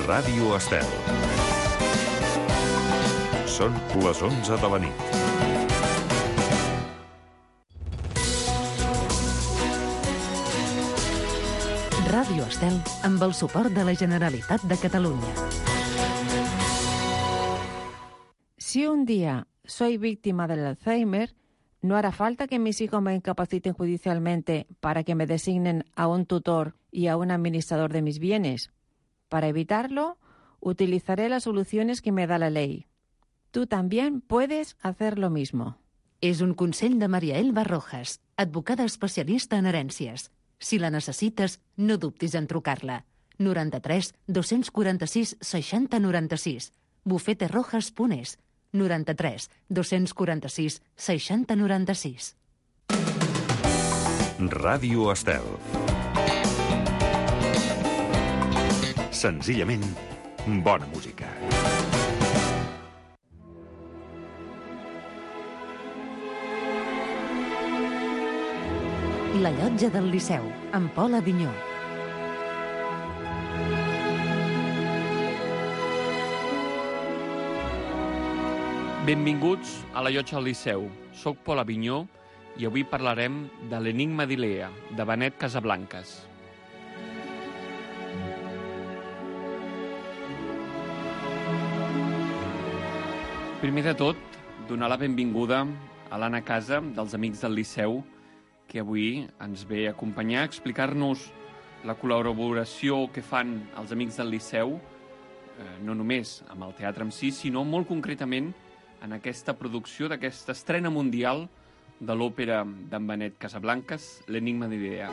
Ràdio Estel. Són les 11 de la nit. Ràdio Estel, amb el suport de la Generalitat de Catalunya. Si un día soy víctima del Alzheimer, no hará falta que mis hijos me incapaciten judicialmente para que me designen a un tutor y a un administrador de mis bienes. Para evitarlo, utilizaré las soluciones que me da la ley. Tú también puedes hacer lo mismo. És un consell de Maria Elba Rojas, advocada especialista en herències. Si la necessites, no dubtis en trucar-la. 93 246 60 96. bufeterojas.es. 93 246 60 96. Ràdio Estel. Senzillament, bona música. La llotja del Liceu, amb Pol Avinyó. Benvinguts a la llotja del Liceu. Soc Pol Avinyó i avui parlarem de l'Enigma d'Ilea, de Benet Casablancas. Primer de tot, donar la benvinguda a l'Anna Casa, dels Amics del Liceu, que avui ens ve a acompanyar, a explicar-nos la col·laboració que fan els Amics del Liceu, no només amb el teatre en si, sinó molt concretament en aquesta producció, d'aquesta estrena mundial de l'òpera d'en Benet Casablancas, l'Enigma d'Ilea.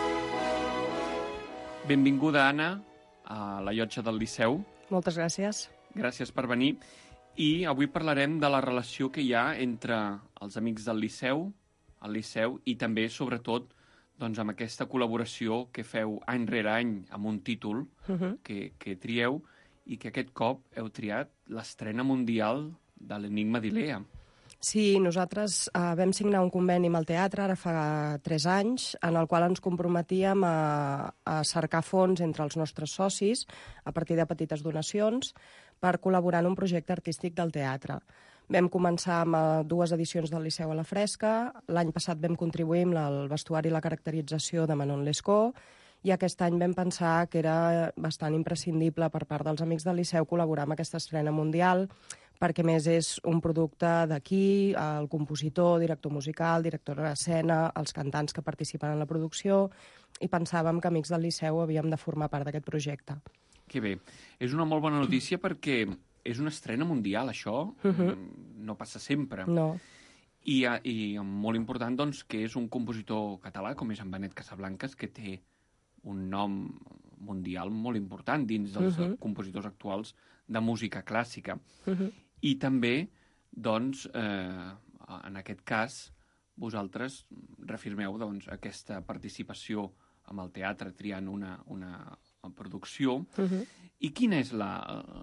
Benvinguda, Anna, a la llotja del Liceu. Moltes gràcies. Gràcies per venir. I avui parlarem de la relació que hi ha entre els Amics del Liceu, el Liceu, i també, sobretot, doncs, amb aquesta col·laboració que feu any rere any amb un títol que trieu i que aquest cop heu triat l'estrena mundial de l'Enigma d'Ilea. Sí, nosaltres vam signar un conveni amb el teatre ara fa 3 anys, en el qual ens comprometíem a cercar fons entre els nostres socis, a partir de petites donacions, per col·laborar en un projecte artístic del teatre. Vam començar amb 2 edicions del Liceu a la Fresca, l'any passat vam contribuir amb el vestuari i la caracterització de Manon Lescaut, i aquest any vam pensar que era bastant imprescindible per part dels Amics del Liceu col·laborar amb aquesta estrena mundial, perquè més és un producte d'aquí, el compositor, director musical, directora d'escena, els cantants que participen en la producció, i pensàvem que Amics del Liceu havíem de formar part d'aquest projecte. Que bé. És una molt bona notícia perquè és una estrena mundial, això. No passa sempre. No. I molt important, doncs, que és un compositor català, com és en Benet Casablancas, que té un nom mundial molt important dins dels compositors actuals de música clàssica. I també, doncs, en aquest cas, vosaltres reafirmeu doncs, aquesta participació amb el teatre triant una producció. I quina és la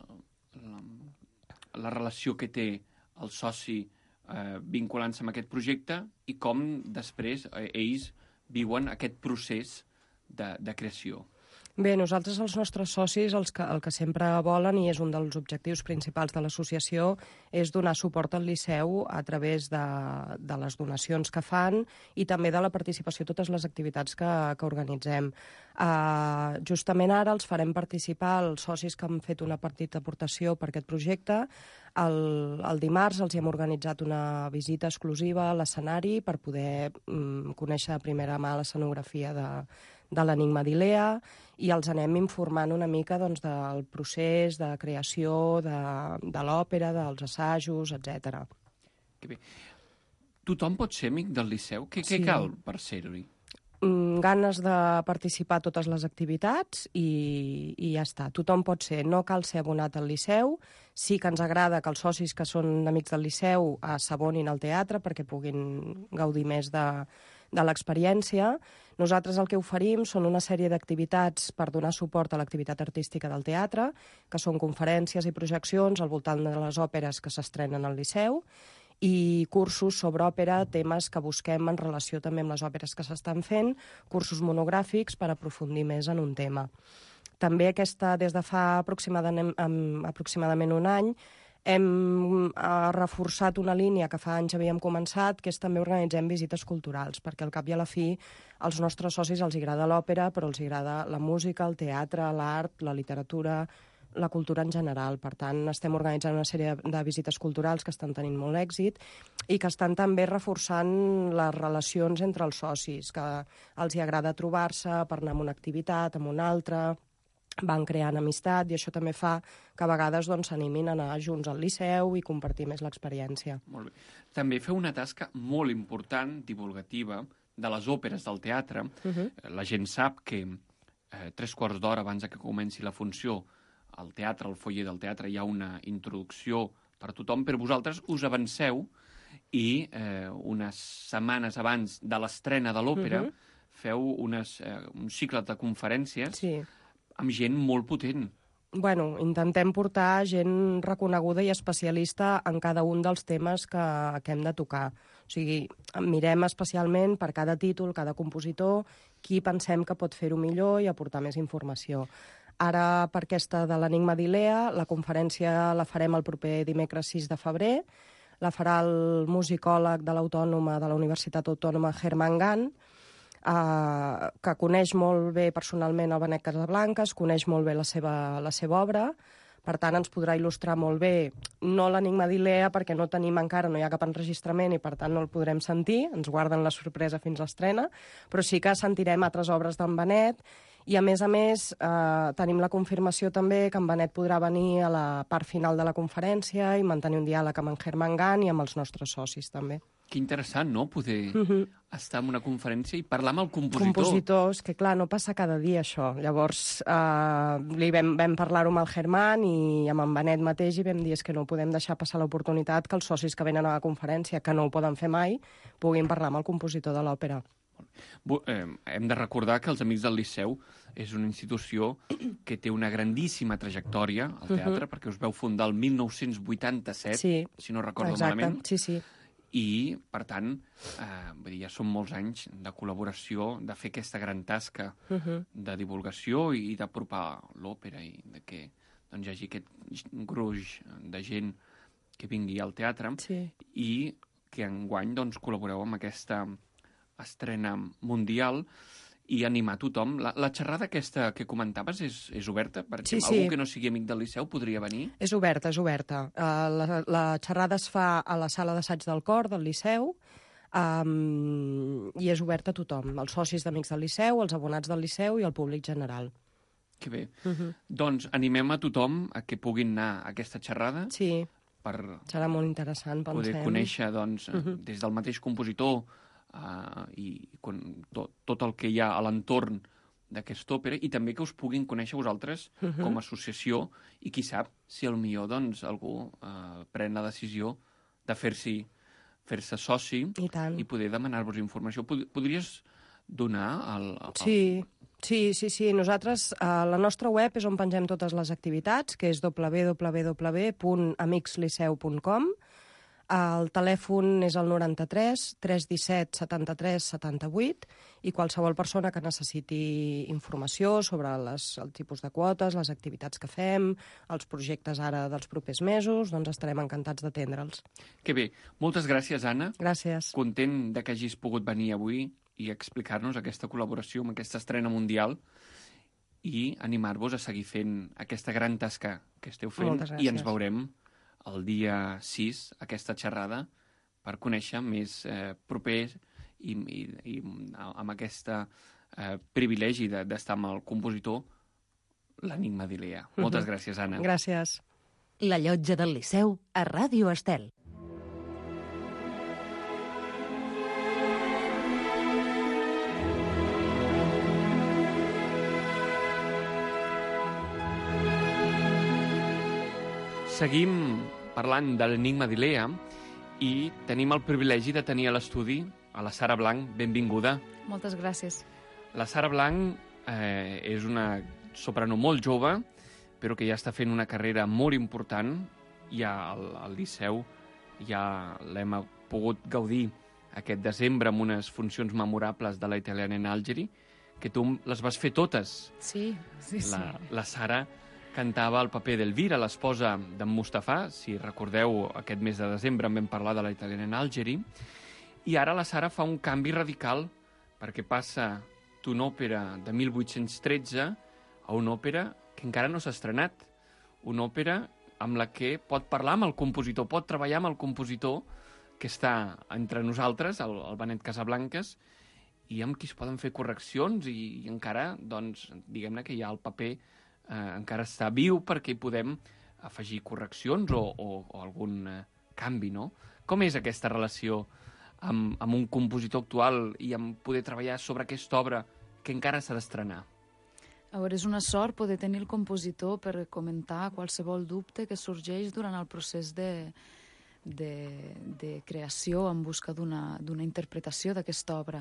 relació que té el soci vinculant-se amb aquest projecte i com després ells viuen aquest procés de creació? Bé, nosaltres, els nostres socis, el que sempre volen, i és un dels objectius principals de l'associació, és donar suport al Liceu a través de les donacions que fan i també de la participació a totes les activitats que organitzem. Justament ara els farem participar els socis que han fet una petita aportació per aquest projecte. El dimarts els hem organitzat una visita exclusiva a l'escenari per poder conèixer de primera mà l'escenografia de l'Enigma d'Ilea, i els anem informant una mica doncs, del procés de creació de l'òpera, dels assajos, etc. Que bé. Tothom pot ser amic del Liceu? Què cal per ser-hi? Ganes de participar a totes les activitats i ja està. Tothom pot ser. No cal ser abonat al Liceu. Sí que ens agrada que els socis que són amics del Liceu s'abonin al teatre perquè puguin gaudir més de l'experiència. Nosaltres el que oferim són una sèrie d'activitats per donar suport a l'activitat artística del teatre, que són conferències i projeccions al voltant de les òperes que s'estrenen al Liceu, i cursos sobre òpera, temes que busquem en relació també amb les òperes que s'estan fent, cursos monogràfics per aprofundir més en un tema. també des de fa aproximadament un any, hem reforçat una línia que fa anys havíem començat, que és també organitzem visites culturals, perquè al cap i a la fi als nostres socis els agrada l'òpera, però els agrada la música, el teatre, l'art, la literatura, la cultura en general. Per tant, estem organitzant una sèrie de visites culturals que estan tenint molt èxit i que estan també reforçant les relacions entre els socis, que els hi agrada trobar-se per anar a una activitat, a una altra, van creant amistat i això també fa que a vegades s'animin a anar junts al Liceu i compartir més l'experiència. Molt bé. També feu una tasca molt important, divulgativa, de les òperes del teatre. La gent sap que 3/4 d'hora abans que comenci la funció al teatre, al foyer del teatre, hi ha una introducció per tothom, però vosaltres us avanceu i unes setmanes abans de l'estrena de l'òpera feu un cicle de conferències amb gent molt potent. Bueno, intentem portar gent reconeguda i especialista en cada un dels temes que hem de tocar. O sigui, mirem especialment per cada títol, cada compositor, qui pensem que pot fer-ho millor i aportar més informació. Ara, per aquesta de l'Enigma d'Ilea, la conferència la farem el proper dimecres 6 de febrer. La farà el musicòleg de l'Autònoma de la Universitat Autònoma, Germán Gant, que coneix molt bé personalment el Benet Casablancas, coneix molt bé la seva obra, per tant ens podrà il·lustrar molt bé, no l'Enigma d'Ilea, perquè no tenim encara, no hi ha cap enregistrament i per tant no el podrem sentir, ens guarden la sorpresa fins a l'estrena, però sí que sentirem altres obres d'en Benet i a més tenim la confirmació també que en Benet podrà venir a la part final de la conferència i mantenir un diàleg amb en Germán Gant i amb els nostres socis també. Que interessant, no?, poder estar en una conferència i parlar amb el compositor. Compositors, que clar, no passa cada dia això. Llavors, vam parlar-ho amb el Germán i amb en Benet mateix i vam dir que no podem deixar passar l'oportunitat que els socis que venen a la conferència, que no ho poden fer mai, puguin parlar amb el compositor de l'òpera. Hem de recordar que els Amics del Liceu és una institució que té una grandíssima trajectòria al teatre, perquè us veu fundar el 1987, si no recordo malament. Sí. I, per tant, ja són molts anys de col·laboració, de fer aquesta gran tasca de divulgació i d'apropar l'òpera i que hi hagi aquest gruix de gent que vingui al teatre i que enguany col·laboreu amb aquesta estrena mundial i animar tothom. La xerrada aquesta que comentaves és oberta? Per exemple, algú que no sigui amic del Liceu podria venir? És oberta. La xerrada es fa a la sala d'assaig del cor del Liceu i és oberta a tothom, els socis d'Amics del Liceu, els abonats del Liceu i el públic general. Que bé. Doncs animem a tothom a que puguin anar a aquesta xerrada. Sí, serà molt interessant, pensem. Poder conèixer, des del mateix compositor i tot el que hi ha a l'entorn d'aquesta òpera i també que us puguin conèixer vosaltres com a associació i qui sap si potser algú pren la decisió de fer-se soci i poder demanar-vos informació. Podries donar Sí. Nosaltres, la nostra web és on pengem totes les activitats, que és www.amicsliceu.com. El telèfon és el 93 317 73 78 i qualsevol persona que necessiti informació sobre el tipus de quotes, les activitats que fem, els projectes ara dels propers mesos, doncs estarem encantats d'atendre'ls. Que bé. Moltes gràcies, Anna. Gràcies. Content que hagis pogut venir avui i explicar-nos aquesta col·laboració amb aquesta estrena mundial i animar-vos a seguir fent aquesta gran tasca que esteu fent i ens veurem el dia 6, aquesta xerrada, per conèixer més propers i amb aquest privilegi d'estar amb el compositor, l'Enigma d'Ilea. Moltes gràcies, Anna. Gràcies. La Llotja del Liceu, a Ràdio Estel. Seguim parlant de l'Enigma d'Ilea i tenim el privilegi de tenir a l'estudi a la Sara Blanc. Benvinguda. Moltes gràcies. La Sara Blanc és una soprano molt jove, però que ja està fent una carrera molt important. Ja al Liceu ja l'hem pogut gaudir aquest desembre amb unes funcions memorables de la Italiana in Algeri, que tu les vas fer totes. Sí. La Sara cantava el paper d'Elvira, l'esposa d'en Mustafà. Si recordeu, aquest mes de desembre en vam parlar de la Italiana in Algeri. I ara la Sara fa un canvi radical, perquè passa d'una òpera de 1813 a una òpera que encara no s'ha estrenat. Una òpera amb la que pot parlar amb el compositor, pot treballar amb el compositor que està entre nosaltres, el Benet Casablancas, i amb qui es poden fer correccions i encara, doncs, diguem-ne que ja el paper encara està viu perquè hi podem afegir correccions o algun canvi, no? Com és aquesta relació amb un compositor actual i amb poder treballar sobre aquesta obra que encara s'ha d'estrenar? A veure, és una sort poder tenir el compositor per comentar qualsevol dubte que sorgeix durant el procés de creació en busca d'una interpretació d'aquesta obra.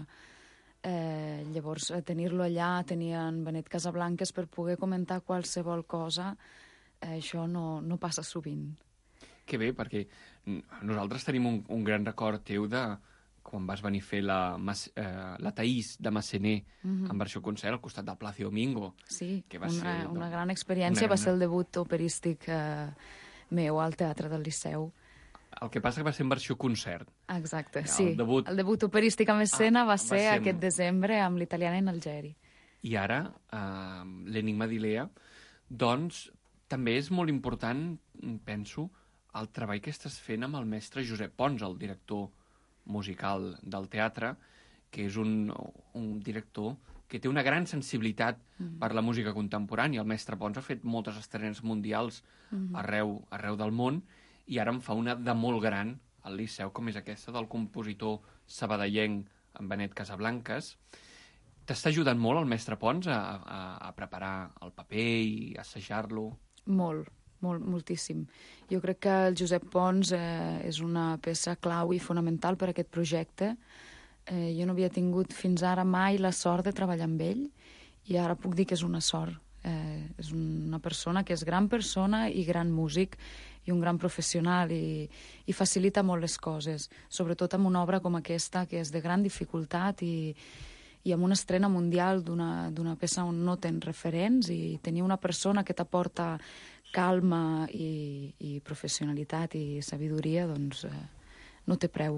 Llavors, tenir-lo allà, tenir en Benet Casablancas per poder comentar qualsevol cosa, això no passa sovint. Que bé, perquè nosaltres tenim un gran record teu de quan vas venir a fer la Taís de Massenet en versió concert al costat del Plácido Domingo. Sí, que va ser una gran experiència, va ser el debut operístic meu al Teatre del Liceu. El que passa que va ser en versió concert. Exacte, El sí. debut- El debut operístic amb escena va ser ser aquest desembre amb l'Italiana in Algeri. I ara, l'Enigma d'Ilea, doncs, també és molt important, penso, el treball que estàs fent amb el mestre Josep Pons, el director musical del teatre, que és un director que té una gran sensibilitat per la música contemporània. El mestre Pons ha fet moltes estrenes mundials arreu del món, i ara en fa una de molt gran al Liceu, com és aquesta del compositor sabadellenc en Benet Casablancas. T'està ajudant molt el mestre Pons a preparar el paper i assajar-lo? Moltíssim. Jo crec que el Josep Pons és una peça clau i fonamental per a aquest projecte. Jo no havia tingut fins ara mai la sort de treballar amb ell i ara puc dir que és una sort. És una persona que és gran persona i gran músic i un gran professional i facilita molt les coses, sobretot amb una obra com aquesta que és de gran dificultat i amb una estrena mundial d'una peça on no tens referents, i tenir una persona que t'aporta calma i professionalitat i sabidoria, doncs no té preu.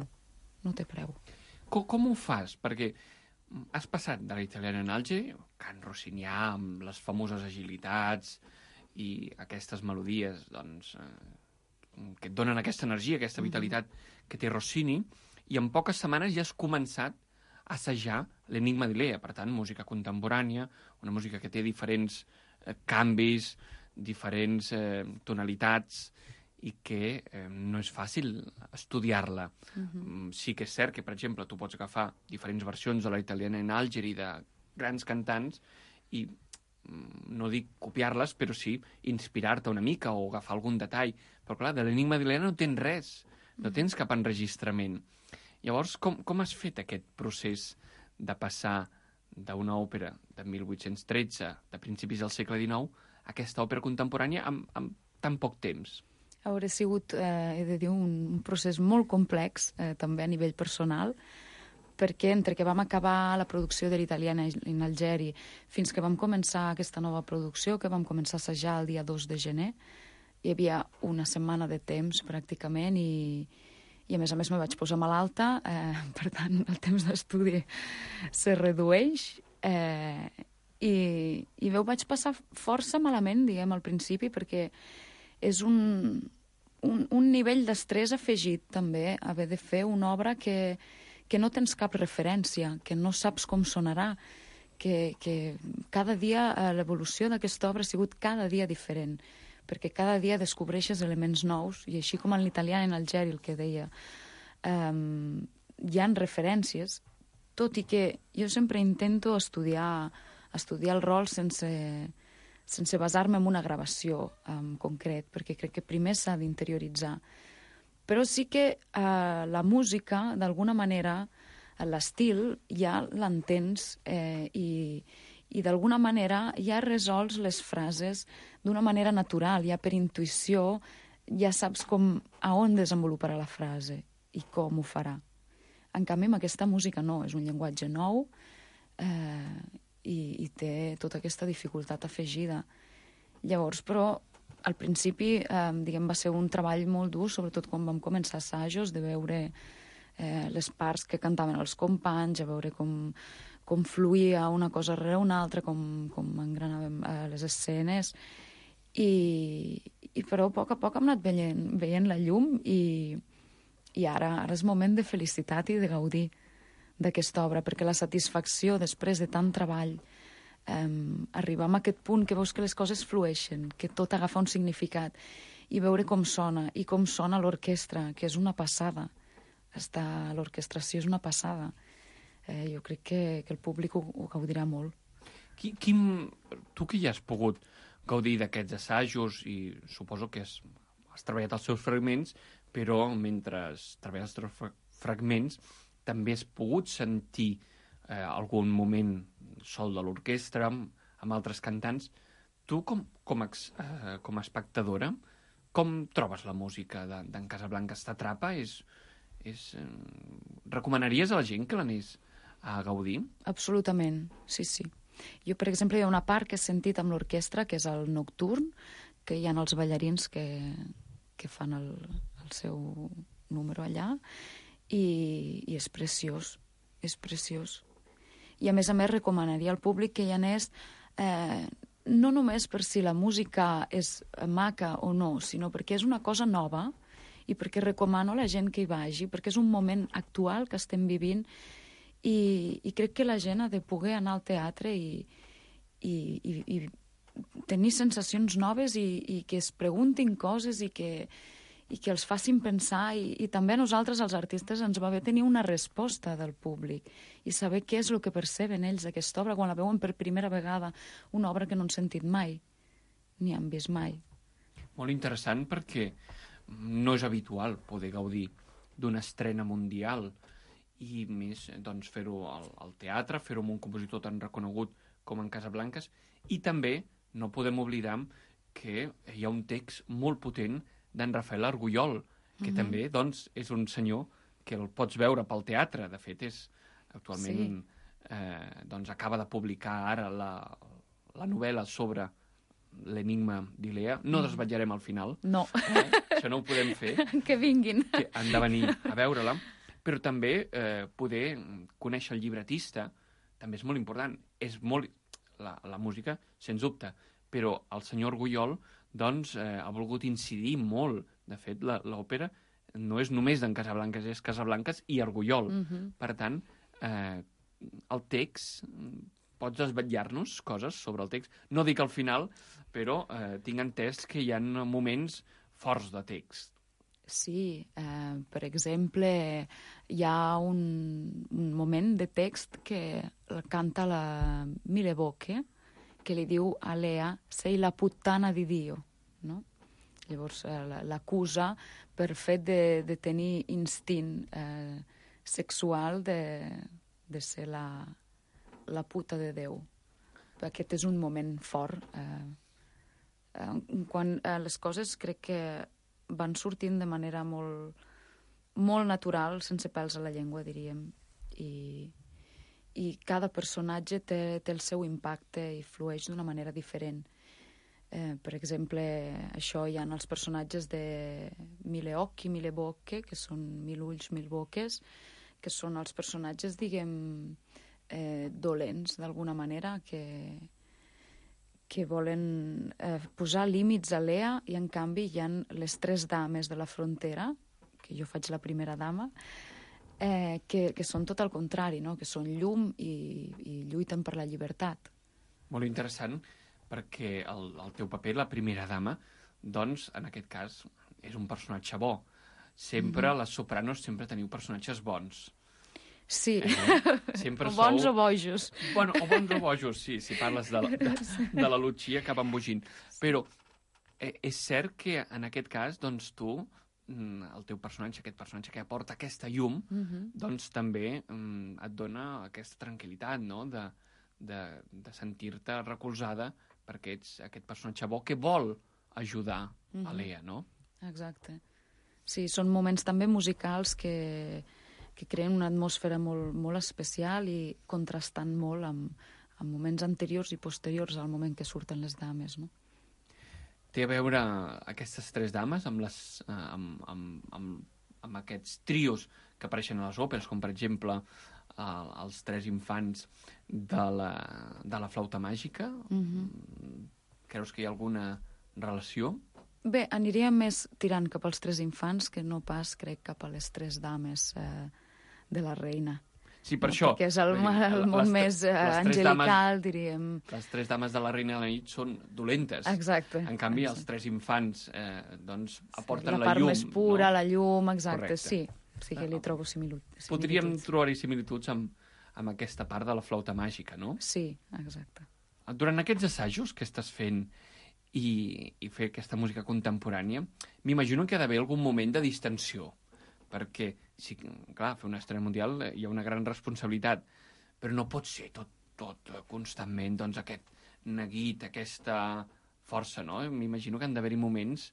Com ho fas? Perquè has passat de la Italiana in Algeri, cant rossinià, amb les famoses agilitats i aquestes melodies doncs, que et donen aquesta energia, aquesta vitalitat que té Rossini, i en poques setmanes ja has començat a assajar l'Enigma d'Ilea, per tant, música contemporània, una música que té diferents canvis, diferents tonalitats, i que no és fàcil estudiar-la. Sí que és cert que, per exemple, tu pots agafar diferents versions de la Italiana in Algeri de grans cantants i no dic copiar-les, però sí inspirar-te una mica o agafar algun detall. Però, clar, de l'Enigma d'Ilea no tens res, no tens cap enregistrament. Llavors, com has fet aquest procés de passar d'una òpera de 1813, de principis del segle XIX, a aquesta òpera contemporània amb tan poc temps? Haurà sigut, he de dir, un procés molt complex, també a nivell personal, perquè entre que vam acabar la producció de l'Italiana in Algeri fins que vam començar aquesta nova producció, que vam començar a assajar el dia 2 de gener, hi havia una setmana de temps, pràcticament, i a més me vaig posar malalta, per tant, el temps d'estudi se redueix, i ho vaig passar força malament, diguem, al principi, perquè és un nivell d'estrès afegit, també, haver de fer una obra que no tens cap referència, que no saps com sonarà, que cada dia l'evolució d'aquesta obra ha sigut cada dia diferent, perquè cada dia descobreixes elements nous, i així com en l'Italiana in Algeri, el que deia, hi ha referències, tot i que jo sempre intento estudiar el rol sense basar-me en una gravació en concret, perquè crec que primer s'ha d'interioritzar. Però sí que la música, d'alguna manera, l'estil, ja l'entens i d'alguna manera ja resols les frases d'una manera natural, ja per intuïció, ja saps a on desenvoluparà la frase i com ho farà. En canvi, amb aquesta música no, és un llenguatge nou, i té tota aquesta dificultat afegida. Llavors, però, al principi, diguem, va ser un treball molt dur, sobretot quan vam començar assajos, de veure les parts que cantaven els companys, a veure com fluïa una cosa rere una altra, com engranàvem les escenes, i però a poc hem anat veient la llum i ara és moment de felicitat i de gaudir d'aquesta obra, perquè la satisfacció després de tant treball, arribar a aquest punt que veus que les coses flueixen, que tot agafa un significat, i veure com sona, i com sona l'orquestra, que és una passada. L'orquestració és una passada. Jo crec que el públic ho gaudirà molt. Tu que ja has pogut gaudir d'aquests assajos, i suposo que has treballat els seus fragments, però mentre treballes els teus fragments també has pogut sentir algun moment sol de l'orquestra, amb altres cantants. Tu, com a espectadora, com trobes la música d'en Casablancas? T'atrapa? Recomanaries a la gent que l'anés a gaudir? Absolutament, sí. Jo, per exemple, hi ha una part que he sentit amb l'orquestra, que és el nocturn, que hi ha els ballarins que fan el seu número allà, i és preciós, és preciós. I a més recomanaria al públic que hi anés no només per si la música és maca o no, sinó perquè és una cosa nova i perquè recomano a la gent que hi vagi, perquè és un moment actual que estem vivint i crec que la gent ha de poder anar al teatre i tenir sensacions noves i que es preguntin coses i que els facin pensar, i també a nosaltres, els artistes, ens va bé tenir una resposta del públic i saber què és el que perceben ells d'aquesta obra quan la veuen per primera vegada, una obra que no han sentit mai, ni han vist mai. Molt interessant, perquè no és habitual poder gaudir d'una estrena mundial, i més doncs, fer-ho al teatre, fer-ho amb un compositor tan reconegut com en Casablancas, i també no podem oblidar que hi ha un text molt potent d'en Rafael Argullol, que també doncs, és un senyor que el pots veure pel teatre. De fet, actualment doncs, acaba de publicar ara la novel·la sobre l'enigma d'Ilea. No desvetllarem al final. No. Això no ho podem fer. Que vinguin. Que han de venir a veure-la. Però també poder conèixer el llibretista també és molt important. És molt la música, sens dubte, però el senyor Argullol doncs, ha volgut incidir molt. De fet, l'òpera no és només d'en Casablancas, és Casablancas i Argullol. Per tant, el text, pots desvetllar-nos coses sobre el text? No dic al final, però tinc entès que hi ha moments forts de text. Sí, per exemple, hi ha un moment de text que canta la Mille Bocche, que li diu a Lea, sei la puttana di Dio, no? Llavors l'acusa per fet de tenir instint sexual de ser la puta de Déu. Aquest és un moment fort. Quan les coses crec que van sortint de manera molt, molt natural, sense pèls a la llengua, diríem, i cada personatge té el seu impacte i flueix d'una manera diferent. Per exemple, això hi ha els personatges de Mille Occhi, Mille Bocche, que són mil ulls, mil boques, que són els personatges, diguem, dolents, d'alguna manera, que volen posar límits a Lea, i en canvi hi ha les tres dames de la frontera, que jo faig la primera dama, que són tot el contrari, no? Que són llum i lluiten per la llibertat. Molt interessant, perquè el teu paper, la primera dama, doncs, en aquest cas, és un personatge bo. Sempre, les sopranos, sempre teniu personatges bons. Sí, Sempre o bons o bojos. Bueno, o bons o bojos, sí, si parles de la Lucía, acaba embogint. Però és cert que, en aquest cas, doncs, tu, el teu personatge, aquest personatge que aporta aquesta llum, doncs també et dona aquesta tranquil·litat, no?, de sentir-te recolzada perquè ets aquest personatge bo que vol ajudar a Lea, no? Exacte. Sí, són moments també musicals que creen una atmosfera molt, molt especial i contrastant molt en moments anteriors i posteriors al moment que surten les dames, no? Té a veure aquestes tres dames amb aquests trios que apareixen a les òperes, com per exemple els tres infants de la flauta màgica? Creus que hi ha alguna relació? Bé, aniria més tirant cap als tres infants que no pas, crec, cap a les tres dames de la reina. Sí, per això. Perquè és el món més angelical, diríem. Les tres dames de la reina de la nit són dolentes. Exacte. En canvi, els tres infants doncs, aporten la part més pura, no? La llum, exacte, Correcte. sí que li trobo similituds. Podríem trobar-hi similituds amb aquesta part de la flauta màgica, no? Sí, exacte. Durant aquests assajos que estàs fent i fer aquesta música contemporània, m'imagino que hi ha d'haver algun moment de distensió, perquè, sí, clar, fer una estrena mundial hi ha una gran responsabilitat, però no pot ser tot constantment, doncs, aquest neguit, aquesta força, no? M'imagino que han d'haver-hi moments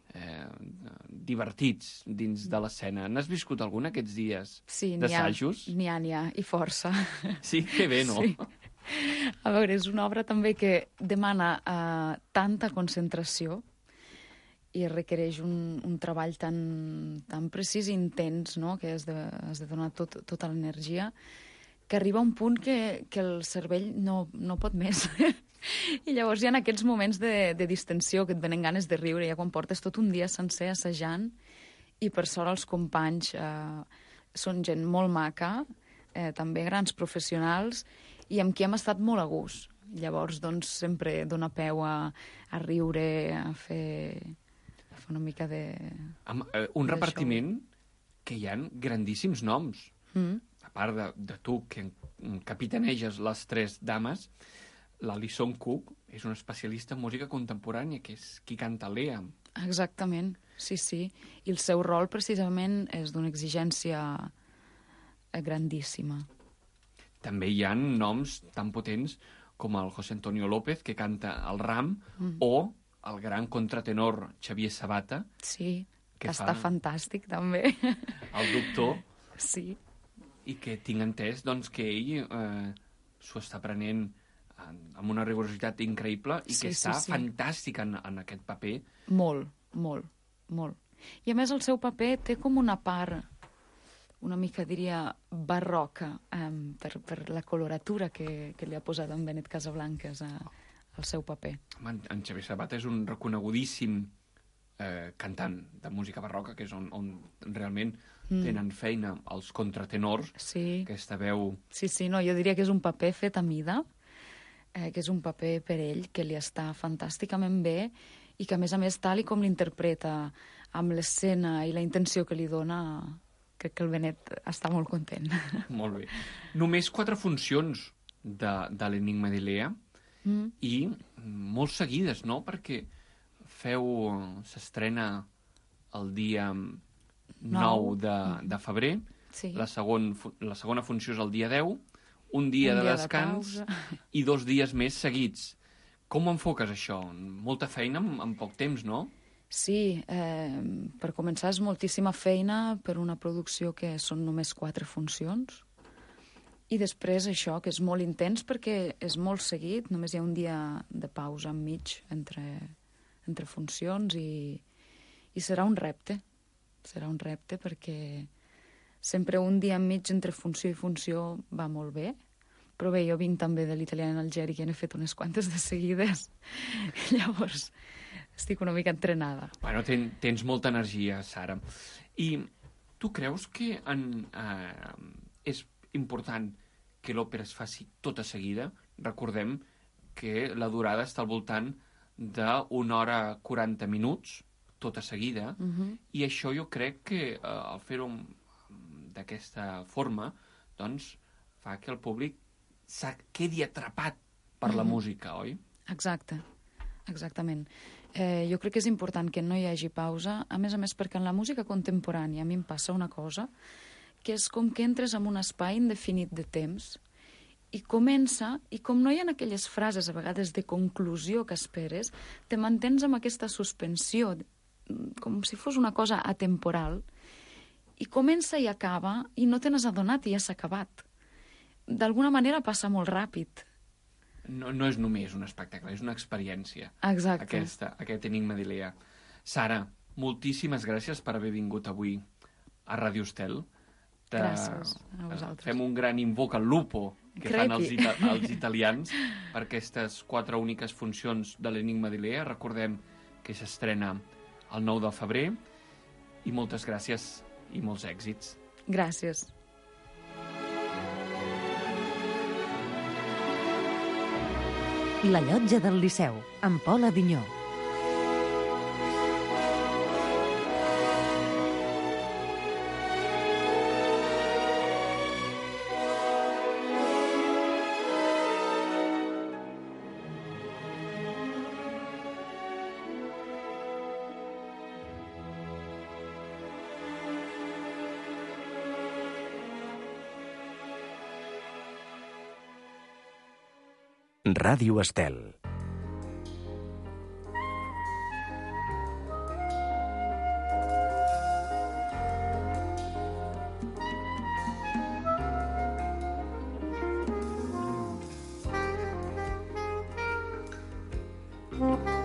divertits dins de l'escena. N'has viscut algun aquests dies d'assajos? Sí, n'hi ha, i força. Sí, que bé, no? Sí. A veure, és una obra també que demana tanta concentració i requereix un treball tan precís i intens, no? Que has de donar tota l'energia, que arriba a un punt que el cervell no pot més. I llavors hi ha aquests moments de distensió, que et venen ganes de riure, ja quan portes tot un dia sencer assajant, i per sort els companys són gent molt maca, també grans professionals, i amb qui hem estat molt a gust. Llavors, doncs, sempre dona peu a riure, a fer una mica de... Un repartiment que hi ha grandíssims noms. A part de tu, que capitaneges les tres dames, l'Alison Cook és una especialista en música contemporània, que és qui canta Lea. Exactament, sí. I el seu rol, precisament, és d'una exigència grandíssima. També hi ha noms tan potents com el José Antonio López, que canta el Ram, o el gran contratenor Xavier Sabata. Sí, que està fantàstic, també. El doctor. Sí. I que tinc entès, doncs, que ell s'ho està prenent amb una rigorositat increïble i que està fantàstic en aquest paper. Molt. I a més el seu paper té com una part una mica, diria, barroca per la coloratura que li ha posat en Benet Casablancas al seu paper. En Xavier Sabata és un reconegut cantant de música barroca, que és on realment tenen feina els contratenors, aquesta veu... Sí, no, jo diria que és un paper fet a mida, que és un paper per ell, que li està fantàsticament bé i que, a més, tal i com l'interpreta amb l'escena i la intenció que li dona, crec que el Benet està molt content. Molt bé. Només 4 funcions de l'Enigma de Lea i molt seguides, no? Perquè s'estrena el dia 9 de febrer, la segona funció és el dia 10, un dia de descans i 2 dies més seguits. Com enfoques això? Molta feina en poc temps, no? Sí, per començar és moltíssima feina per una producció que són només 4 funcions. I després això, que és molt intens perquè és molt seguit, només hi ha un dia de pausa enmig entre funcions i serà un repte. Serà un repte perquè sempre un dia enmig entre funció i funció va molt bé. Però bé, jo vinc també de l'italià en Algeri, que n'he fet unes quantes de seguides. Llavors, estic una mica entrenada. Bueno, tens molta energia, Sara. I tu creus que és important que l'òpera es faci tota seguida? Recordem que la durada està al voltant d'1 hora 40 minuts, tota seguida, i això jo crec que al fer-ho d'aquesta forma, doncs, fa que el públic quedi atrapat per la música, oi? Exactament. Jo crec que és important que no hi hagi pausa, a més perquè en la música contemporània a mi em passa una cosa, que és com que entres en un espai indefinit de temps i comença, i com no hi ha aquelles frases a vegades de conclusió que esperes, te mantens amb aquesta suspensió, com si fos una cosa atemporal, i comença i acaba, i no te n'has adonat i ja s'ha acabat. D'alguna manera passa molt ràpid. no és només un espectacle, és una experiència. Exacte. Aquest Enigma d'Ilea. Sara, moltíssimes gràcies per haver vingut avui a Radio Estel. Gràcies a vosaltres. Fem un gran invoc al lupo que fan els italians per aquestes 4 úniques funcions de l'Enigma d'Ilea. Recordem que s'estrena el 9 de febrer i moltes gràcies i molts èxits. Gràcies. La llotja del Liceu, amb Pol Avinyó. Ràdio Estel. Mm.